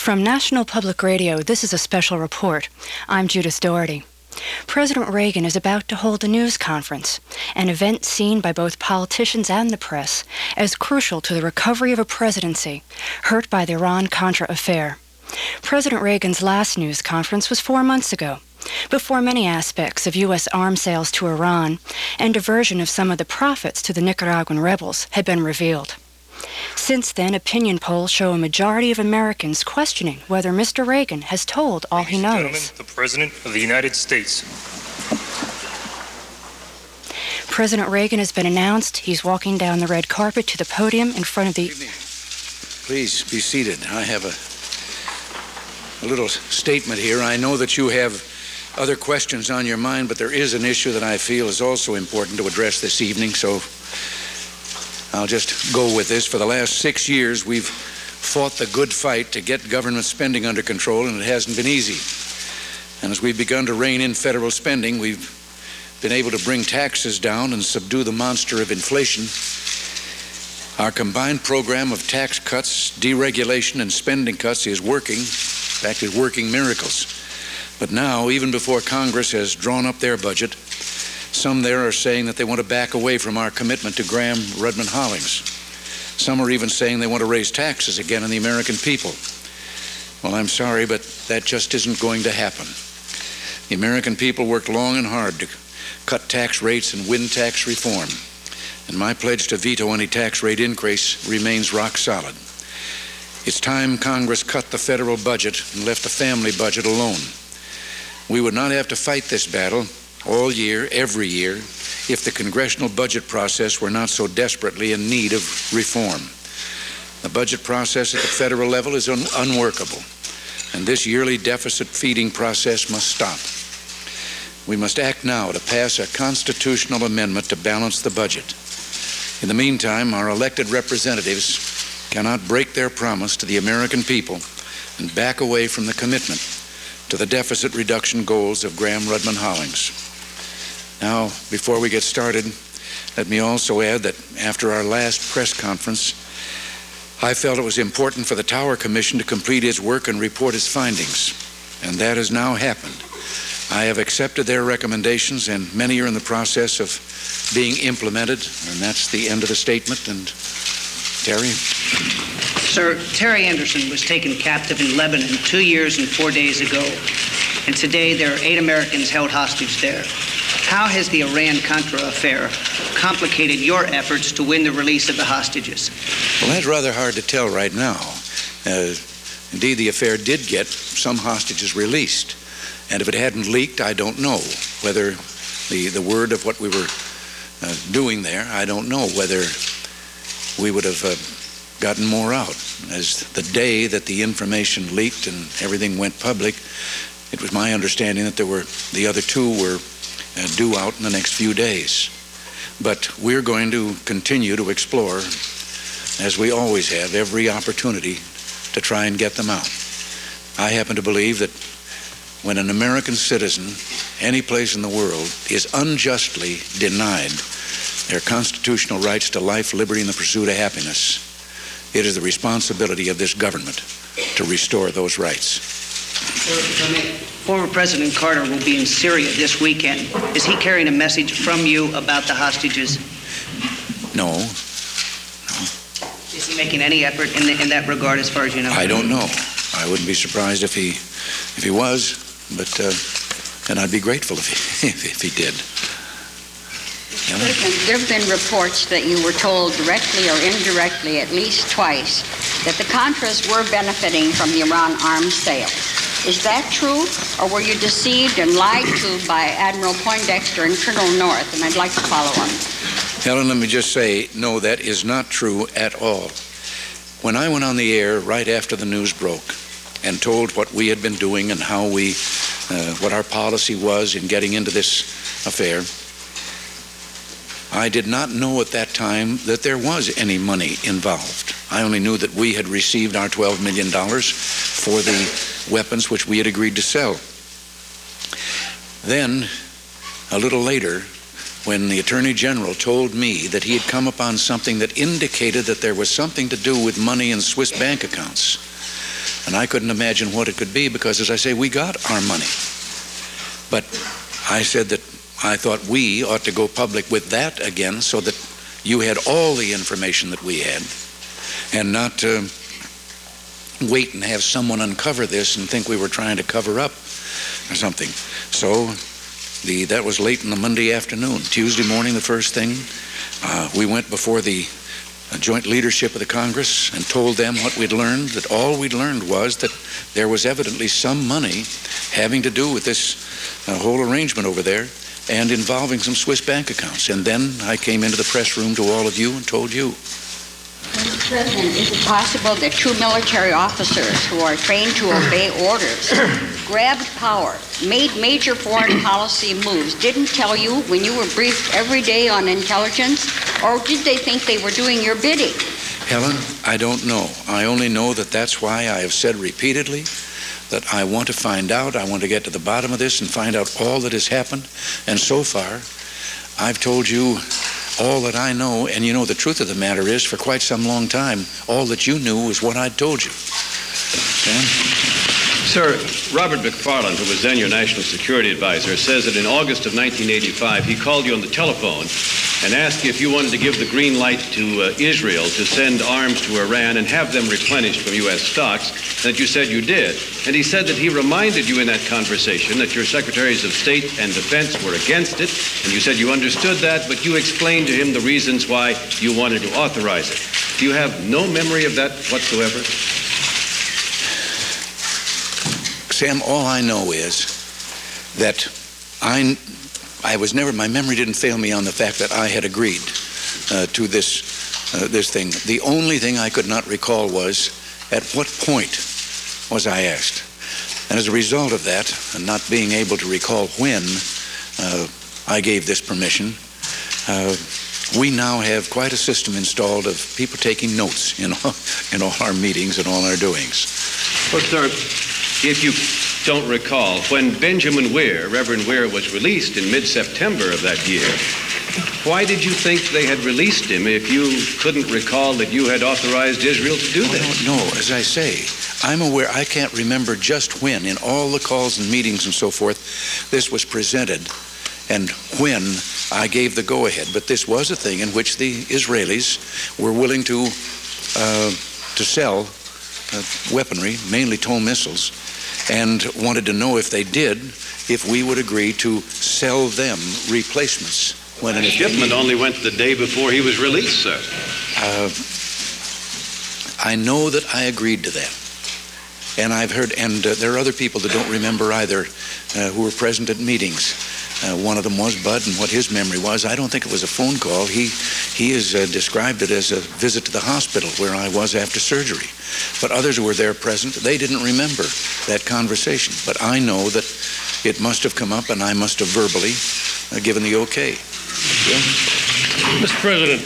From National Public Radio, this is a special report. I'm Judith Doherty. President Reagan is about to hold a news conference, an event seen by both politicians and the press as crucial to the recovery of a presidency hurt by the Iran-Contra affair. President Reagan's last news conference was 4 months ago, before many aspects of U.S. arms sales to Iran and diversion of some of the profits to the Nicaraguan rebels had been revealed. Since then, opinion polls show a majority of Americans questioning whether Mr. Reagan has told all he knows. Ladies and gentlemen, the President of the United States. President Reagan has been announced. He's walking down the red carpet to the podium in front of the... Please be seated. I have a little statement here. I know that you have other questions on your mind, but there is an issue that I feel is also important to address this evening, so I'll just go with this. For the last 6 years, we've fought the good fight to get government spending under control, and it hasn't been easy. And as we've begun to rein in federal spending, we've been able to bring taxes down and subdue the monster of inflation. Our combined program of tax cuts, deregulation, and spending cuts is working. In fact, it's working miracles. But now, even before Congress has drawn up their budget, some there are saying that they want to back away from our commitment to Graham-Rudman-Hollings. Some are even saying they want to raise taxes again on the American people. Well, I'm sorry, but that just isn't going to happen. The American people worked long and hard to cut tax rates and win tax reform. And my pledge to veto any tax rate increase remains rock solid. It's time Congress cut the federal budget and left the family budget alone. We would not have to fight this battle all year, every year, if the congressional budget process were not so desperately in need of reform. The budget process at the federal level is unworkable, and this yearly deficit feeding process must stop. We must act now to pass a constitutional amendment to balance the budget. In the meantime, our elected representatives cannot break their promise to the American people and back away from the commitment to the deficit reduction goals of Graham-Rudman-Hollings. Now, before we get started, let me also add that after our last press conference, I felt it was important for the Tower Commission to complete its work and report its findings, and that has now happened. I have accepted their recommendations, and many are in the process of being implemented, and that's the end of the statement. And Terry? Sir, Terry Anderson was taken captive in Lebanon 2 years and 4 days ago, and today there are 8 Americans held hostage there. How has the Iran-Contra affair complicated your efforts to win the release of the hostages? Well, that's rather hard to tell right now. Indeed, the affair did get some hostages released. And if it hadn't leaked, I don't know whether the word of what we were doing there, I don't know whether we would have gotten more out. As the day that the information leaked and everything went public, it was my understanding that the other 2 were due out in the next few days. But we're going to continue to explore, as we always have, every opportunity to try and get them out. I happen to believe that when an American citizen, any place in the world, is unjustly denied their constitutional rights to life, liberty, and the pursuit of happiness, it is the responsibility of this government to restore those rights. Former President Carter will be in Syria this weekend. Is he carrying a message from you about the hostages? No. Is he making any effort in that regard, as far as you know? I don't know. I wouldn't be surprised if he was, but and I'd be grateful if he did. There have been reports that you were told directly or indirectly at least twice that the Contras were benefiting from the Iran arms sale. Is that true, or were you deceived and lied to by Admiral Poindexter and Colonel North? And I'd like to follow on. Helen, let me just say, no, that is not true at all. When I went on the air right after the news broke and told what we had been doing and how what our policy was in getting into this affair, I did not know at that time that there was any money involved. I only knew that we had received our $12 million for the weapons which we had agreed to sell. Then, a little later, when the Attorney General told me that he had come upon something that indicated that there was something to do with money in Swiss bank accounts, And I couldn't imagine what it could be because, as I say, we got our money. But I said that I thought we ought to go public with that again so that you had all the information that we had and not wait and have someone uncover this and think we were trying to cover up or something. So that was late in the Monday afternoon. Tuesday morning, the first thing, we went before the joint leadership of the Congress and told them what we'd learned, that all we'd learned was that there was evidently some money having to do with this whole arrangement over there and involving some Swiss bank accounts. And then I came into the press room to all of you and told you. Mr. President, is it possible that two military officers who are trained to obey orders grabbed power, made major foreign policy moves, didn't tell you when you were briefed every day on intelligence, or did they think they were doing your bidding? Helen, I don't know. I only know that that's why I have said repeatedly that I want to find out, I want to get to the bottom of this and find out all that has happened. And so far, I've told you all that I know, and you know the truth of the matter is, for quite some long time, all that you knew was what I'd told you. Sam? Sir, Robert McFarland, who was then your national security advisor, says that in August of 1985, he called you on the telephone and asked you if you wanted to give the green light to Israel to send arms to Iran and have them replenished from U.S. stocks, and that you said you did. And he said that he reminded you in that conversation that your secretaries of state and defense were against it, and you said you understood that, but you explained to him the reasons why you wanted to authorize it. Do you have no memory of that whatsoever? Sam, all I know is that my memory didn't fail me on the fact that I had agreed to this thing. The only thing I could not recall was at what point was I asked. And as a result of that, and not being able to recall when I gave this permission, we now have quite a system installed of people taking notes in all our meetings and all our doings. Well, sir, if you don't recall, when Benjamin Weir, Reverend Weir, was released in mid-September of that year, why did you think they had released him if you couldn't recall that you had authorized Israel to do that? I don't know. As I say, I'm aware, I can't remember just when, in all the calls and meetings and so forth, this was presented and when I gave the go-ahead. But this was a thing in which the Israelis were willing to sell weaponry, mainly TOW missiles, and wanted to know if they did, if we would agree to sell them replacements. When the shipment only went the day before he was released, sir. I know that I agreed to that. And I've heard, and there are other people that don't remember either who were present at meetings. One of them was Bud, and what his memory was, I don't think it was a phone call. He has described it as a visit to the hospital where I was after surgery. But others who were there present, they didn't remember that conversation. But I know that it must have come up, and I must have verbally given the okay. Yeah? Mr. President,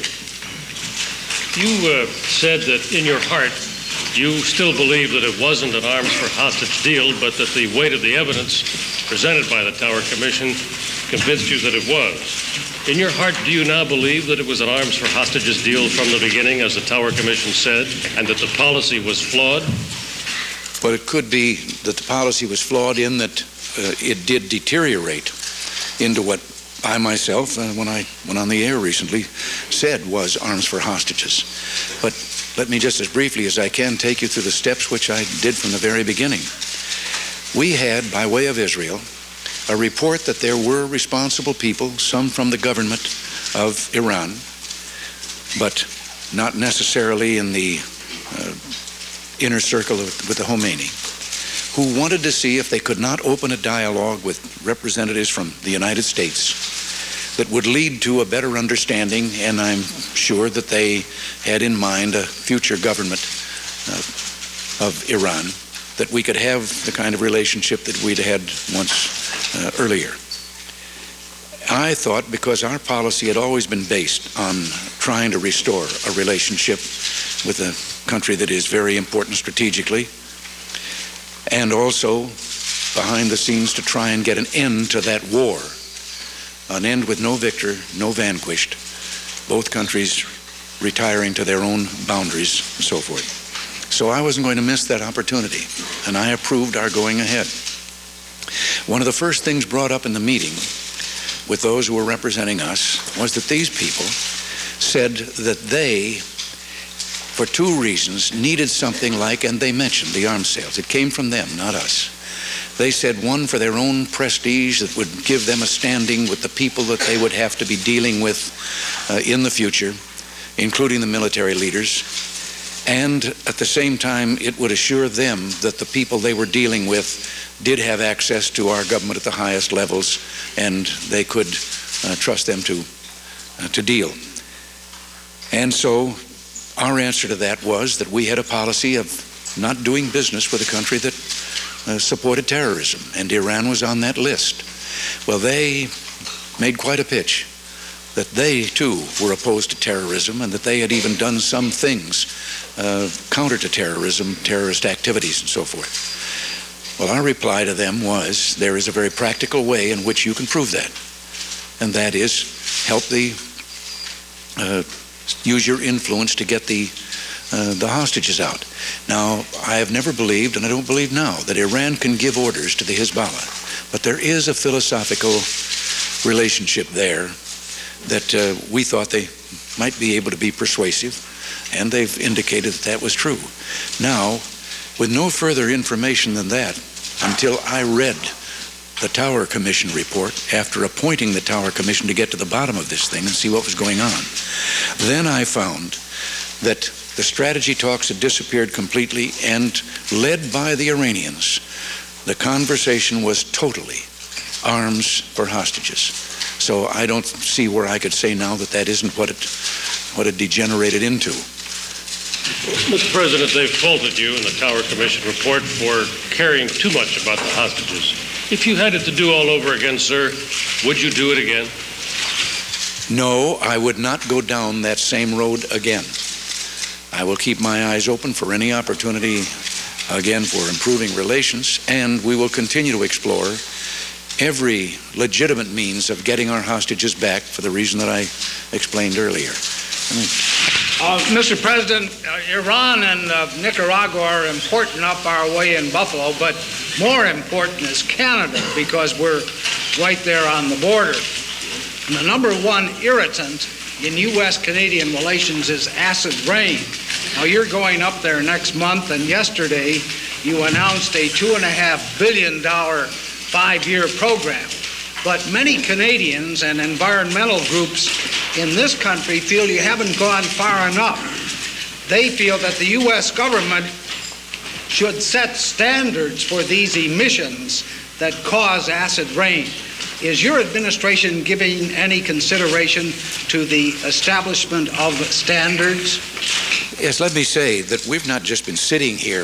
you said that in your heart you still believe that it wasn't an arms for hostage deal, but that the weight of the evidence presented by the Tower Commission convinced you that it was. In your heart, do you now believe that it was an arms for hostages deal from the beginning, as the Tower Commission said, and that the policy was flawed? Well, it could be that the policy was flawed in that it did deteriorate into what I myself, when I went on the air recently, said was arms for hostages. But let me just as briefly as I can take you through the steps which I did from the very beginning. We had, by way of Israel, a report that there were responsible people, some from the government of Iran, but not necessarily in the inner circle with the Khomeini, who wanted to see if they could not open a dialogue with representatives from the United States that would lead to a better understanding, and I'm sure that they had in mind a future government of Iran, that we could have the kind of relationship that we'd had once earlier. I thought, because our policy had always been based on trying to restore a relationship with a country that is very important strategically, and also behind the scenes to try and get an end to that war, an end with no victor, no vanquished, both countries retiring to their own boundaries and so forth. So I wasn't going to miss that opportunity, and I approved our going ahead. One of the first things brought up in the meeting with those who were representing us was that these people said that they, for two reasons, needed something like, and they mentioned the arms sales. It came from them, not us. They said, one, for their own prestige that would give them a standing with the people that they would have to be dealing with in the future, including the military leaders. And at the same time, it would assure them that the people they were dealing with did have access to our government at the highest levels, and they could trust them to deal. And so our answer to that was that we had a policy of not doing business with a country that supported terrorism, and Iran was on that list. Well, they made quite a pitch that they too were opposed to terrorism, and that they had even done some things counter to terrorism, terrorist activities and so forth. Well, our reply to them was, there is a very practical way in which you can prove that, and that is help use your influence to get the hostages out. Now, I have never believed, and I don't believe now, that Iran can give orders to the Hezbollah, but there is a philosophical relationship there that we thought they might be able to be persuasive, and they've indicated that that was true. Now, with no further information than that, until I read the Tower Commission report, after appointing the Tower Commission to get to the bottom of this thing and see what was going on, then I found that the strategy talks had disappeared completely, and led by the Iranians, the conversation was totally arms for hostages. So I don't see where I could say now that that isn't what it degenerated into. Mr. President, they've faulted you in the Tower Commission report for caring too much about the hostages. If you had it to do all over again, sir, would you do it again? No, I would not go down that same road again. I will keep my eyes open for any opportunity, again, for improving relations, and we will continue to explore every legitimate means of getting our hostages back for the reason that I explained earlier. Mr. President, Iran and Nicaragua are important up our way in Buffalo, but more important is Canada, because we're right there on the border. And the number one irritant in U.S.-Canadian relations is acid rain. Now, you're going up there next month, and yesterday you announced a $2.5 billion five-year program. But many Canadians and environmental groups in this country feel you haven't gone far enough. They feel that the U.S. government should set standards for these emissions that cause acid rain. Is your administration giving any consideration to the establishment of standards? Yes, let me say that we've not just been sitting here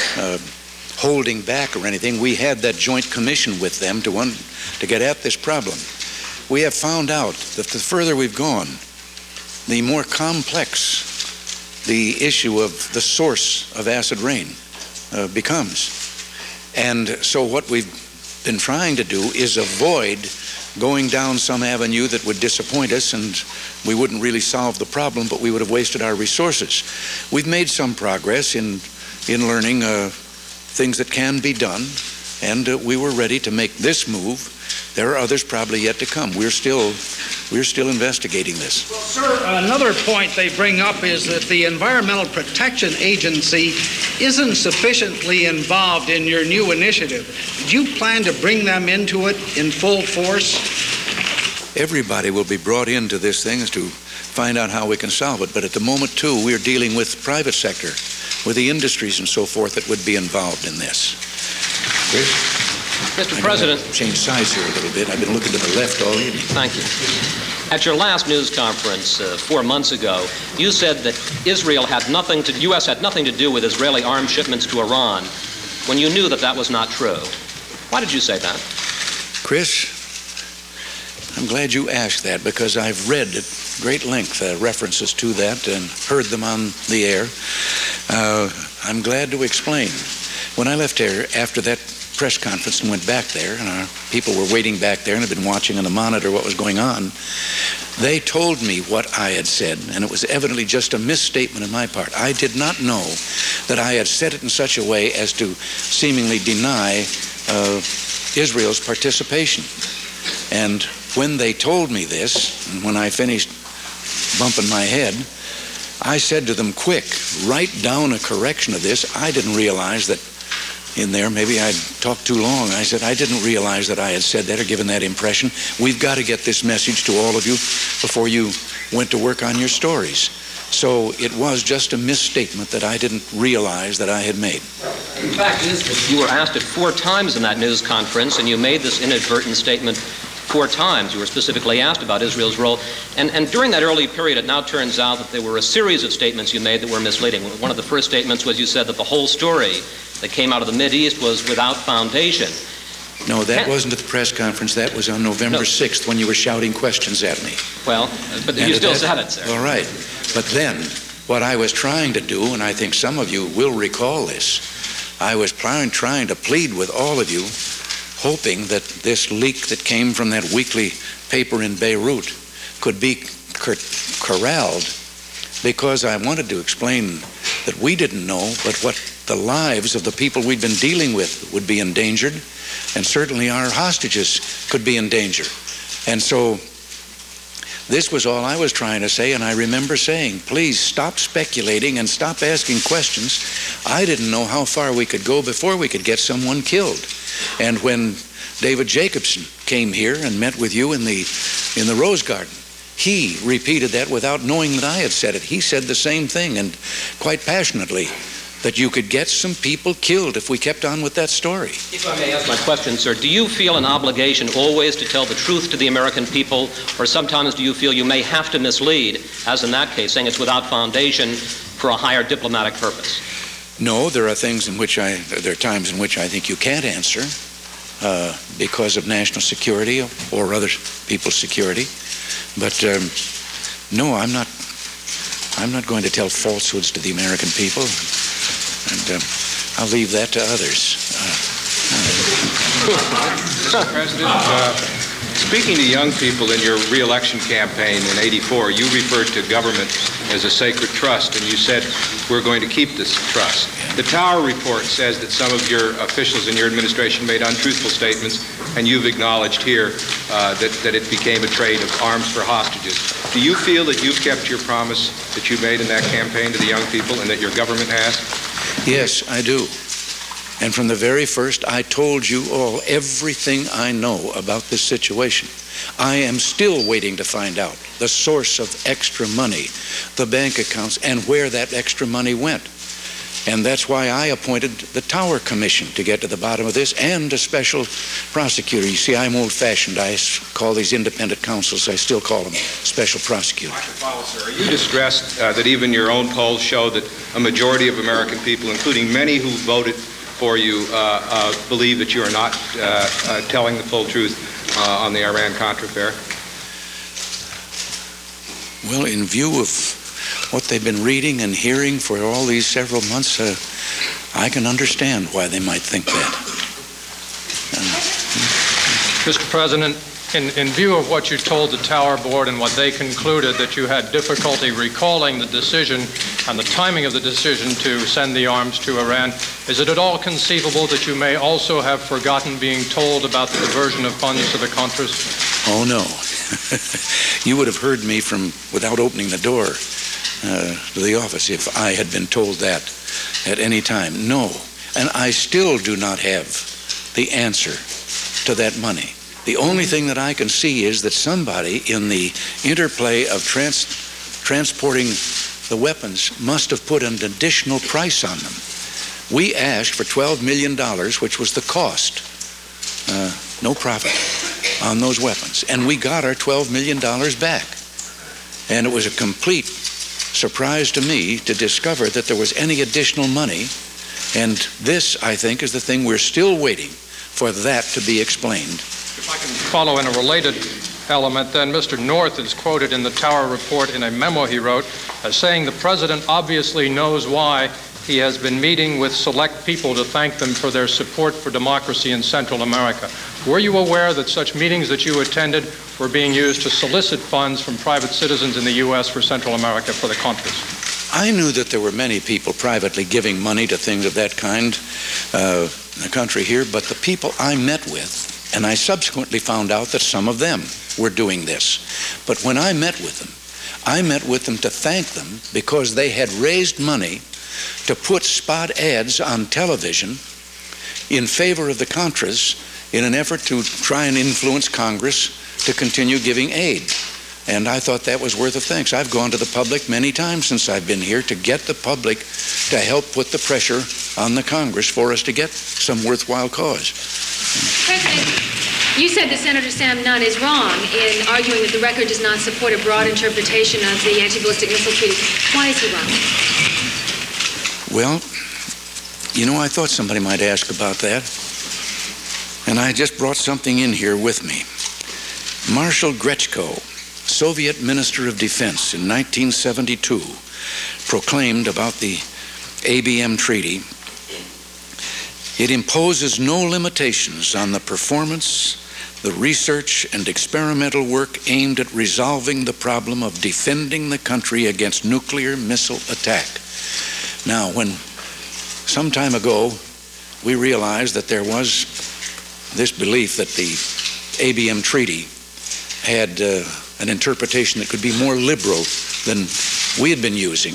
holding back or anything. We had that joint commission with them to get at this problem. We have found out that the further we've gone, the more complex the issue of the source of acid rain becomes. And so what we've been trying to do is avoid going down some avenue that would disappoint us, and we wouldn't really solve the problem, but we would have wasted our resources. We've made some progress in learning things that can be done, and we were ready to make this move. There are others probably yet to come. We're still investigating this. Well, sir, another point they bring up is that the Environmental Protection Agency isn't sufficiently involved in your new initiative. Do you plan to bring them into it in full force? Everybody will be brought into this thing as to find out how we can solve it. But at the moment, too, we're dealing with private sector, with the industries and so forth that would be involved in this. Chris? Mr. President. Change sides here a little bit. I've been looking to the left all evening. Thank you. At your last news conference 4 months ago, you said that U.S. had nothing to do with Israeli arms shipments to Iran, when you knew that that was not true. Why did you say that? Chris, I'm glad you asked that, because I've read at great length references to that and heard them on the air. I'm glad to explain. When I left here after that press conference and went back there, and our people were waiting back there and had been watching on the monitor what was going on, They told me what I had said, and it was evidently just a misstatement on my part. I did not know that I had said it in such a way as to seemingly deny Israel's participation. And when they told me this, and when I finished bumping my head, I said to them, quick, write down a correction of this. I didn't realize that in there, maybe I'd talked too long. I said, I didn't realize that I had said that or given that impression. We've got to get this message to all of you before you went to work on your stories. So it was just a misstatement that I didn't realize that I had made. The fact is that you were asked it 4 times in that news conference, and you made this inadvertent statement 4 times. You were specifically asked about Israel's role. And during that early period, it now turns out that there were a series of statements you made that were misleading. One of the first statements was you said that the whole story that came out of the Mideast was without foundation. No, that wasn't at the press conference. That was on November 6th when you were shouting questions at me. Well, but you still said it, sir. All right. But then, what I was trying to do, and I think some of you will recall this, I was trying to plead with all of you, hoping that this leak that came from that weekly paper in Beirut could be corralled, because I wanted to explain that we didn't know, but what the lives of the people we'd been dealing with would be endangered, and certainly our hostages could be in danger. And so this was all I was trying to say, and I remember saying, please stop speculating and stop asking questions. I didn't know how far we could go before we could get someone killed. And when David Jacobson came here and met with you in the Rose Garden, he repeated that without knowing that I had said it. He said the same thing, and quite passionately, that you could get some people killed if we kept on with that story. If I may ask my question, sir, do you feel an obligation always to tell the truth to the American people, or sometimes do you feel you may have to mislead, as in that case, saying it's without foundation for a higher diplomatic purpose? No, there are times in which I think you can't answer because of national security or other people's security. But no, I'm not going to tell falsehoods to the American people. And I'll leave that to others. Mr. President, speaking to young people in your re-election campaign in '84, you referred to government as a sacred trust, and you said, we're going to keep this trust. The Tower report says that some of your officials in your administration made untruthful statements, and you've acknowledged here that it became a trade of arms for hostages. Do you feel that you've kept your promise that you made in that campaign to the young people and that your government has? Yes, I do. And from the very first, I told you all everything I know about this situation. I am still waiting to find out the source of extra money, the bank accounts, and where that extra money went. And that's why I appointed the Tower Commission to get to the bottom of this, and a special prosecutor. You see, I'm old-fashioned. I call these independent counsels, I still call them special prosecutors. Are you distressed that even your own polls show that a majority of American people, including many who voted for you, believe that you are not telling the full truth on the Iran-Contra affair? Well, in view of what they've been reading and hearing for all these several months, I can understand why they might think that. Mr. President, in view of what you told the Tower Board and what they concluded, that you had difficulty recalling the decision and the timing of the decision to send the arms to Iran, is it at all conceivable that you may also have forgotten being told about the diversion of funds to the Contras? Oh, no. You would have heard me from without opening the door to the office if I had been told that at any time. No. And I still do not have the answer to that money. The only thing that I can see is that somebody in the interplay of transporting the weapons must have put an additional price on them. We asked for $12 million, which was the cost, no profit, on those weapons. And we got our $12 million back. And it was a complete surprise to me to discover that there was any additional money. And this, I think, is the thing we're still waiting for that to be explained. If I can follow in a related element, then Mr. North is quoted in the Tower report in a memo he wrote as saying the president obviously knows why he has been meeting with select people to thank them for their support for democracy in Central America. Were you aware that such meetings that you attended were being used to solicit funds from private citizens in the U.S. for Central America for the Contras? I knew that there were many people privately giving money to things of that kind in the country here, but the people I met with, and I subsequently found out that some of them were doing this, but when I met with them to thank them because they had raised money to put spot ads on television in favor of the Contras in an effort to try and influence Congress to continue giving aid. And I thought that was worth of thanks. I've gone to the public many times since I've been here to get the public to help put the pressure on the Congress for us to get some worthwhile cause. President, you said that Senator Sam Nunn is wrong in arguing that the record does not support a broad interpretation of the anti-ballistic missile treaty. Why is he wrong? Well, you know, I thought somebody might ask about that. And I just brought something in here with me. Marshal Grechko, Soviet Minister of Defense in 1972, proclaimed about the ABM Treaty, it imposes no limitations on the performance, the research, and experimental work aimed at resolving the problem of defending the country against nuclear missile attack. Now, when some time ago we realized that there was this belief that the ABM Treaty had an interpretation that could be more liberal than we had been using,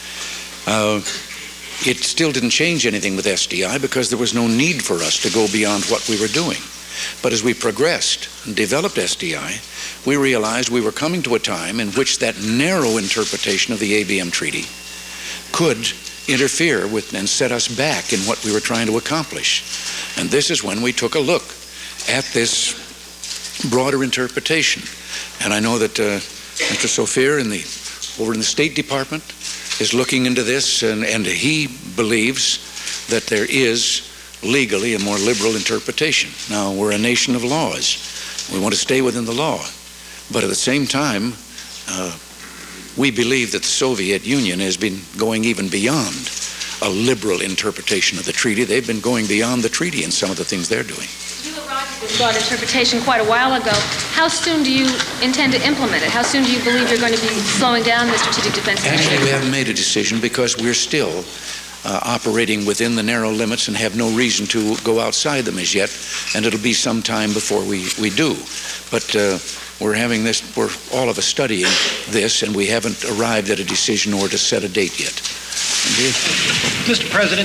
it still didn't change anything with SDI because there was no need for us to go beyond what we were doing. But as we progressed and developed SDI, we realized we were coming to a time in which that narrow interpretation of the ABM Treaty could interfere with and set us back in what we were trying to accomplish. And this is when we took a look at this broader interpretation. And I know that Mr. Sophia over in the State Department is looking into this, and he believes that there is legally a more liberal interpretation. Now, we're a nation of laws. We want to stay within the law. But at the same time, we believe that the Soviet Union has been going even beyond a liberal interpretation of the treaty. They've been going beyond the treaty in some of the things they're doing. You arrived at this broad interpretation quite a while ago. How soon do you intend to implement it? How soon do you believe you're going to be slowing down the strategic defense initiative? Actually, we haven't made a decision because we're still operating within the narrow limits and have no reason to go outside them as yet, and it'll be some time before we do. But we're having this, we're all of us studying this, and we haven't arrived at a decision or to set a date yet. Mr. President,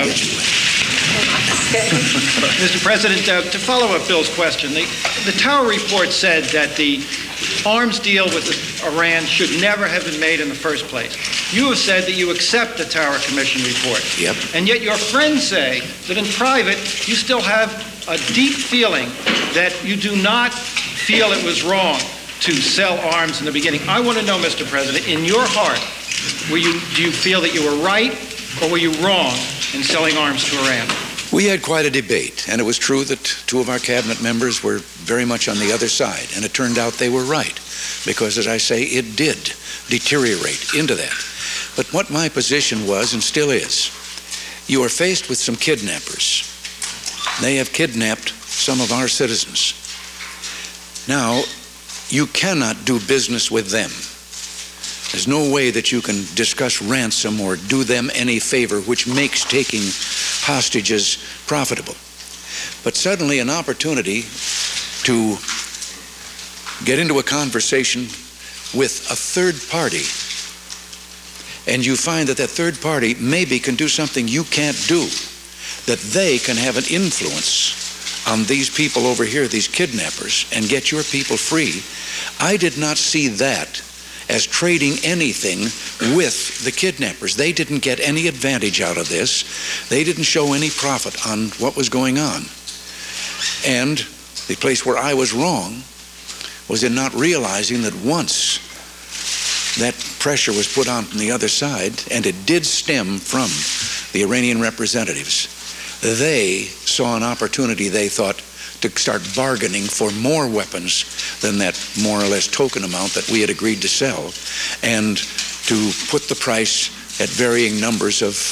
Mr. President, to follow up Bill's question, the Tower report said that the arms deal with Iran should never have been made in the first place. You have said that you accept the Tower Commission report. Yep. And yet your friends say that in private you still have a deep feeling that you do not feel it was wrong to sell arms in the beginning. I want to know, Mr. President, in your heart, do you feel that you were right or were you wrong in selling arms to Iran? We had quite a debate, and it was true that two of our cabinet members were very much on the other side, and it turned out they were right, because, as I say, it did deteriorate into that. But what my position was, and still is, you are faced with some kidnappers. They have kidnapped some of our citizens. Now, you cannot do business with them. There's no way that you can discuss ransom or do them any favor which makes taking hostages profitable. But suddenly an opportunity to get into a conversation with a third party, and you find that that third party maybe can do something you can't do, that they can have an influence on these people over here, these kidnappers, and get your people free. I did not see that as trading anything with the kidnappers. They didn't get any advantage out of this. They didn't show any profit on what was going on. And the place where I was wrong was in not realizing that once that pressure was put on from the other side, and it did stem from the Iranian representatives, they saw an opportunity, they thought, to start bargaining for more weapons than that more or less token amount that we had agreed to sell, and to put the price at varying numbers of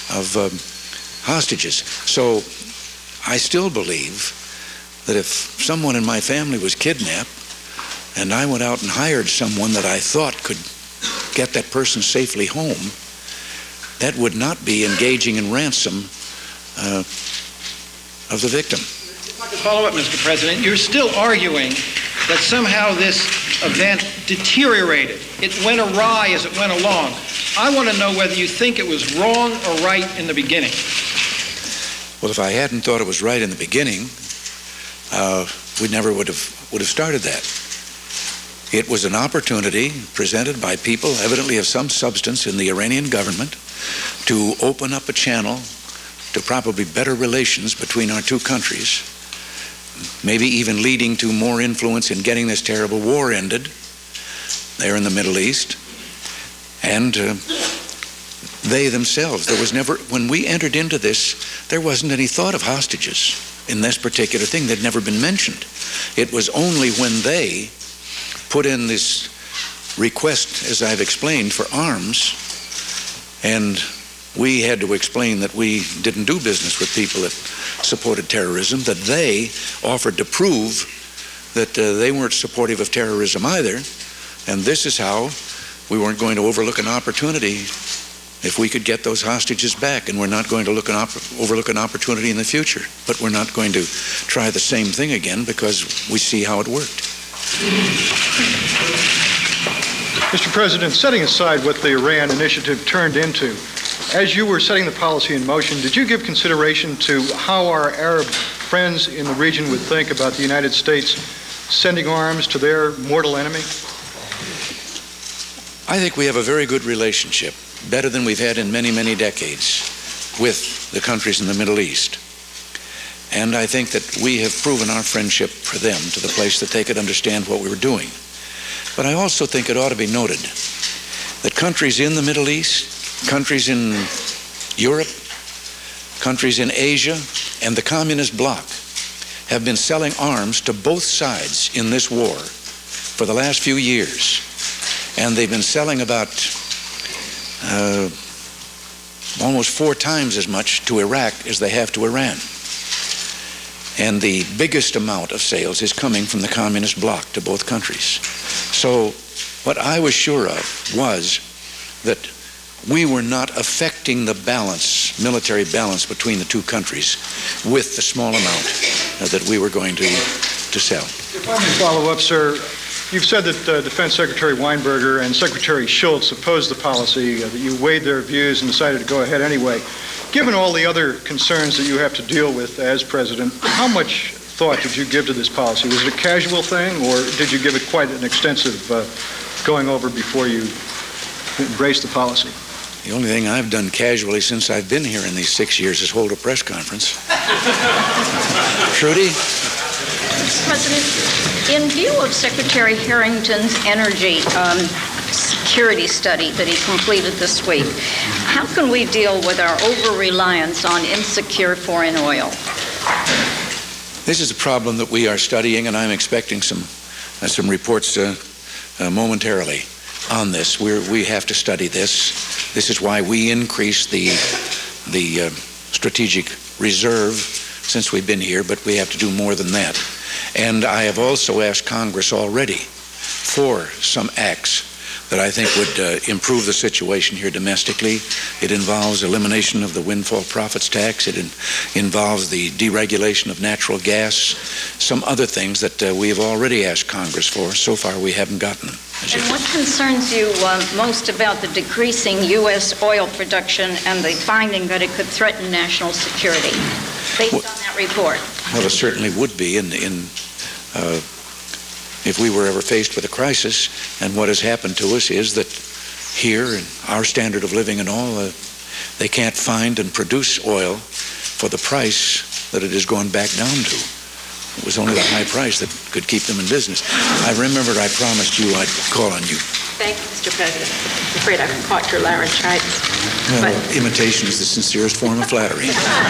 hostages. So I still believe that if someone in my family was kidnapped and I went out and hired someone that I thought could get that person safely home, that would not be engaging in ransom of the victim. If I could follow up, Mr. President, you're still arguing that somehow this event deteriorated. It went awry as it went along. I want to know whether you think it was wrong or right in the beginning. Well, if I hadn't thought it was right in the beginning, we never would have started that. It was an opportunity presented by people evidently of some substance in the Iranian government to open up a channel to probably better relations between our two countries, maybe even leading to more influence in getting this terrible war ended there in the Middle East. And they themselves, there was never, when we entered into this, there wasn't any thought of hostages in this particular thing. They'd never been mentioned. It was only when they put in this request, as I've explained, for arms, and we had to explain that we didn't do business with people that supported terrorism, that they offered to prove that they weren't supportive of terrorism either. And this is how we weren't going to overlook an opportunity if we could get those hostages back, and we're not going to overlook an opportunity in the future. But we're not going to try the same thing again because we see how it worked. Mr. President, setting aside what the Iran initiative turned into, as you were setting the policy in motion, did you give consideration to how our Arab friends in the region would think about the United States sending arms to their mortal enemy? I think we have a very good relationship, better than we've had in many, many decades, with the countries in the Middle East. And I think that we have proven our friendship for them to the place that they could understand what we were doing. But I also think it ought to be noted that countries in the Middle East, countries in Europe, countries in Asia, and the communist bloc have been selling arms to both sides in this war for the last few years. And they've been selling about almost 4 times as much to Iraq as they have to Iran. And the biggest amount of sales is coming from the communist bloc to both countries. So what I was sure of was that we were not affecting the balance, military balance between the two countries with the small amount that we were going to sell. If I may follow up, sir, you've said that Defense Secretary Weinberger and Secretary Shultz opposed the policy, that you weighed their views and decided to go ahead anyway. Given all the other concerns that you have to deal with as president, how much thought did you give to this policy? Was it a casual thing, or did you give it quite an extensive going over before you embraced the policy? The only thing I've done casually since I've been here in these 6 years is hold a press conference. Trudy? Mr. President, in view of Secretary Harrington's energy security study that he completed this week, how can we deal with our over-reliance on insecure foreign oil? This is a problem that we are studying, and I'm expecting some reports momentarily on this. We have to study this. This is why we increased the strategic reserve since we've been here, but we have to do more than that. And I have also asked Congress already for some acts that I think would improve the situation here domestically. It involves elimination of the windfall profits tax. It involves the deregulation of natural gas, some other things that we have already asked Congress for. So far, we haven't gotten them. And what concerns you most about the decreasing U.S. oil production and the finding that it could threaten national security, based on that report? Well, it certainly would be if we were ever faced with a crisis. And what has happened to us is that here, in our standard of living and all, they can't find and produce oil for the price that it has gone back down to. It was only the high price that could keep them in business. I remembered I promised you I'd call on you. Thank you, Mr. President. I'm afraid I've caught your laryngitis. Well, imitation is the sincerest form of flattery.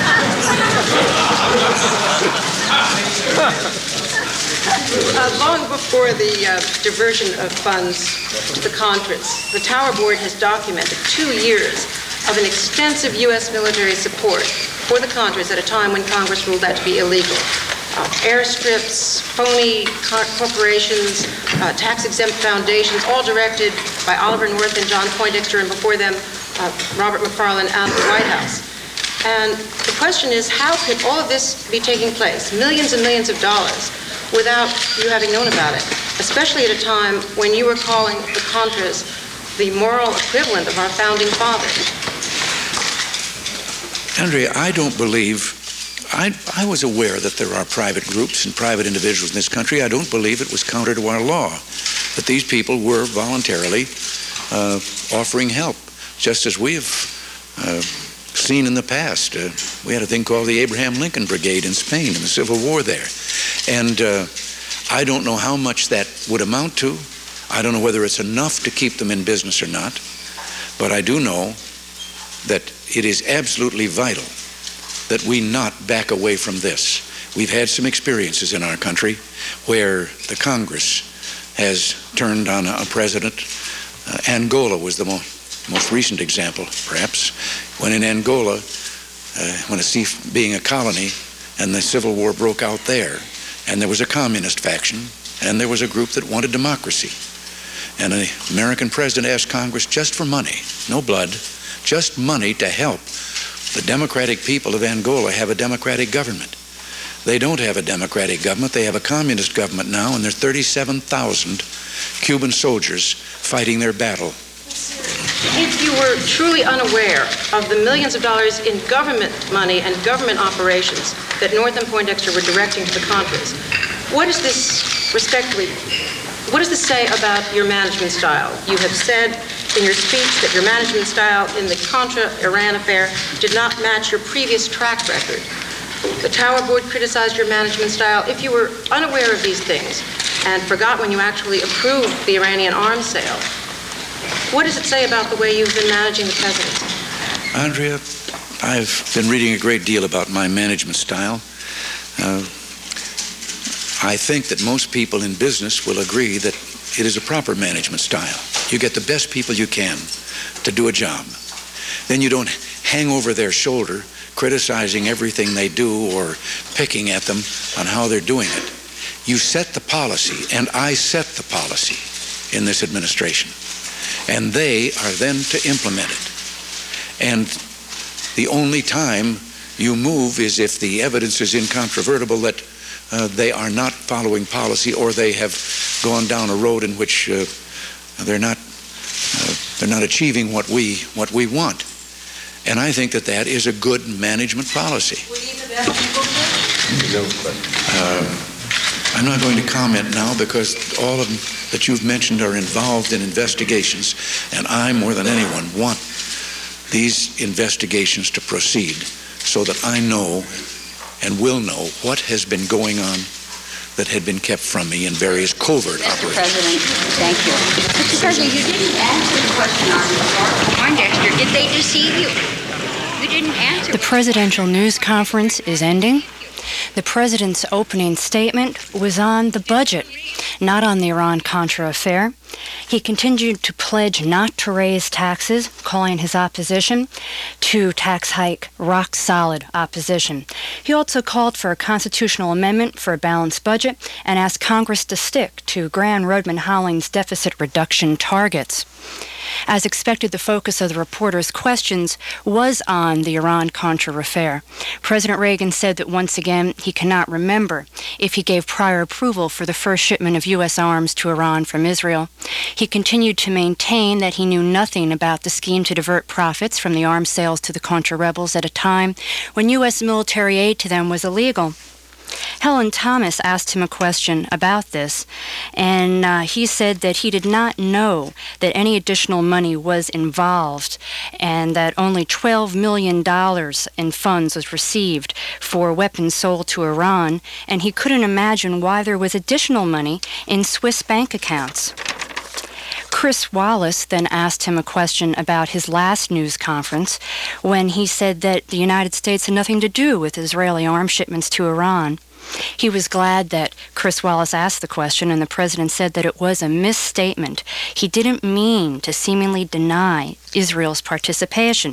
Long before the diversion of funds to the Contras, the Tower Board has documented 2 years of an extensive U.S. military support for the Contras at a time when Congress ruled that to be illegal. Airstrips, phony corporations, tax-exempt foundations, all directed by Oliver North and John Poindexter, and before them, Robert McFarlane out of the White House. And the question is, how could all of this be taking place, millions and millions of dollars, without you having known about it, especially at a time when you were calling the Contras the moral equivalent of our founding fathers? Andrea, I don't believe, I was aware that there are private groups and private individuals in this country. I don't believe it was counter to our law, that these people were voluntarily offering help, just as we have seen in the past. We had a thing called the Abraham Lincoln Brigade in Spain in the Civil War there. And I don't know how much that would amount to. I don't know whether it's enough to keep them in business or not. But I do know that it is absolutely vital that we not back away from this. We've had some experiences in our country where the Congress has turned on a president. Angola was the most recent example, perhaps, when in Angola, being a colony, and the Civil War broke out there, and there was a communist faction, and there was a group that wanted democracy. And an American president asked Congress just for money, no blood, just money to help the democratic people of Angola have a democratic government. They don't have a democratic government. They have a communist government now, and there are 37,000 Cuban soldiers fighting their battle. If you were truly unaware of the millions of dollars in government money and government operations that North and Poindexter were directing to the Contras, what does this say about your management style? You have said in your speech that your management style in the Contra-Iran affair did not match your previous track record. The Tower Board criticized your management style. If you were unaware of these things and forgot when you actually approved the Iranian arms sale, what does it say about the way you've been managing the presidency? Andrea, I've been reading a great deal about my management style. I think that most people in business will agree that it is a proper management style. You get the best people you can to do a job. Then you don't hang over their shoulder criticizing everything they do or picking at them on how they're doing it. You set the policy, and I set the policy in this administration. And they are then to implement it. And the only time you move is if the evidence is incontrovertible that they are not following policy, or they have gone down a road in which they're not achieving what we want. And I think that is a good management policy. Were these the best people, sir? I'm not going to comment now because all of them that you've mentioned are involved in investigations, and I, more than anyone, want these investigations to proceed so that I know and will know what has been going on that had been kept from me in various covert operations. Mr. President, thank you. Mr. President, you didn't answer the question on Poindexter. Did they deceive you? You didn't answer. The presidential news conference is ending. The president's opening statement was on the budget, not on the Iran-Contra affair. He continued to pledge not to raise taxes, calling his opposition to tax hike rock-solid opposition. He also called for a constitutional amendment for a balanced budget and asked Congress to stick to Graham-Rudman-Hollings deficit reduction targets. As expected, the focus of the reporters' questions was on the Iran-Contra affair. President Reagan said that once again he cannot remember if he gave prior approval for the first shipment of U.S. arms to Iran from Israel. He continued to maintain that he knew nothing about the scheme to divert profits from the arms sales to the Contra rebels at a time when U.S. military aid to them was illegal. Helen Thomas asked him a question about this, and he said that he did not know that any additional money was involved and that only $12 million in funds was received for weapons sold to Iran, and he couldn't imagine why there was additional money in Swiss bank accounts. Chris Wallace then asked him a question about his last news conference when he said that the United States had nothing to do with Israeli arms shipments to Iran. He was glad that Chris Wallace asked the question, and the president said that it was a misstatement. He didn't mean to seemingly deny Israel's participation.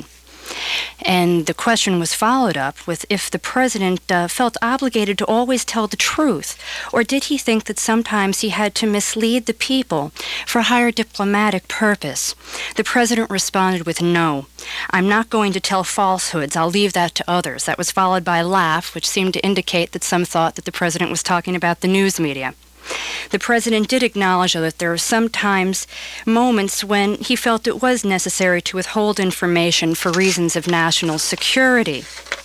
And the question was followed up with if the president felt obligated to always tell the truth, or did he think that sometimes he had to mislead the people for a higher diplomatic purpose? The president responded with no. I'm not going to tell falsehoods. I'll leave that to others. That was followed by a laugh, which seemed to indicate that some thought that the president was talking about the news media. The president did acknowledge, though, that there were sometimes moments when he felt it was necessary to withhold information for reasons of national security.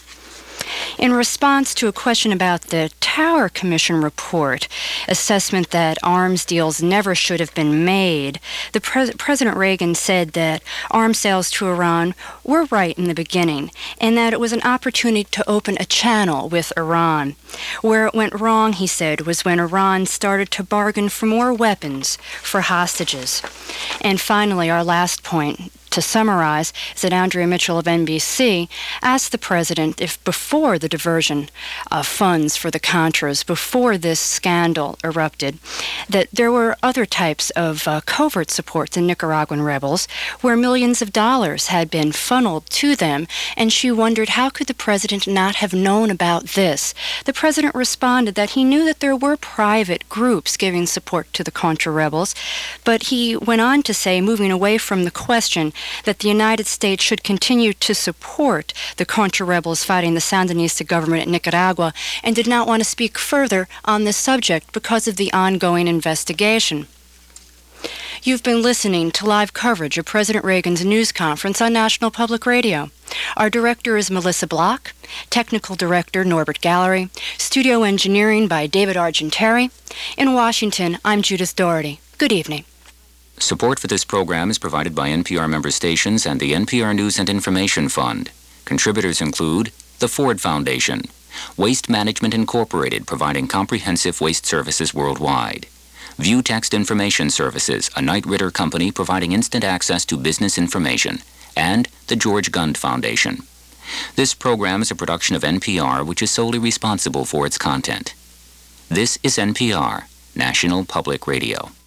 In response to a question about the Tower Commission report, assessment that arms deals never should have been made, President Reagan said that arms sales to Iran were right in the beginning, and that it was an opportunity to open a channel with Iran. Where it went wrong, he said, was when Iran started to bargain for more weapons for hostages. And finally, our last point, to summarize, is that Andrea Mitchell of NBC asked the president if before the diversion of funds for the Contras, before this scandal erupted, that there were other types of covert support to Nicaraguan rebels where millions of dollars had been funneled to them, and she wondered how could the president not have known about this. The president responded that he knew that there were private groups giving support to the Contra rebels, but he went on to say, moving away from the question, that the United States should continue to support the Contra rebels fighting the Sandinista government in Nicaragua, and did not want to speak further on this subject because of the ongoing investigation. You've been listening to live coverage of President Reagan's news conference on National Public Radio. Our director is Melissa Block, technical director Norbert Gallery, studio engineering by David Argenteri. In Washington, I'm Judith Doherty. Good evening. Support for this program is provided by NPR member stations and the NPR News and Information Fund. Contributors include the Ford Foundation, Waste Management Incorporated, providing comprehensive waste services worldwide, View Text Information Services, a Knight Ridder company providing instant access to business information, and the George Gund Foundation. This program is a production of NPR, which is solely responsible for its content. This is NPR, National Public Radio.